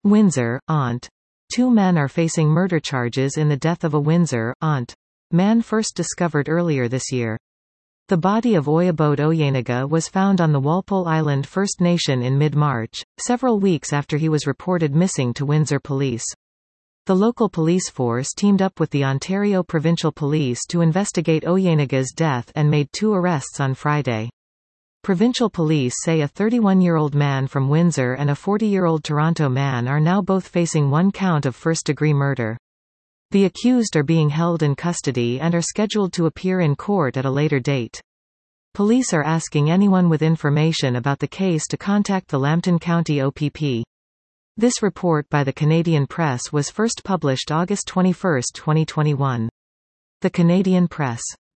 Windsor, Ont. 2 men are facing murder charges in the death of a Windsor, Ont. man first discovered earlier this year. The body of Oyabode Oyenaga was found on the Walpole Island First Nation in mid-March, several weeks after he was reported missing to Windsor police. The local police force teamed up with the Ontario Provincial Police to investigate Oyenaga's death and made 2 arrests on Friday. Provincial police say a 31-year-old man from Windsor and a 40-year-old Toronto man are now both facing 1 count of first-degree murder. The accused are being held in custody and are scheduled to appear in court at a later date. Police are asking anyone with information about the case to contact the Lambton County OPP. This report by the Canadian Press was first published August 21, 2021. The Canadian Press.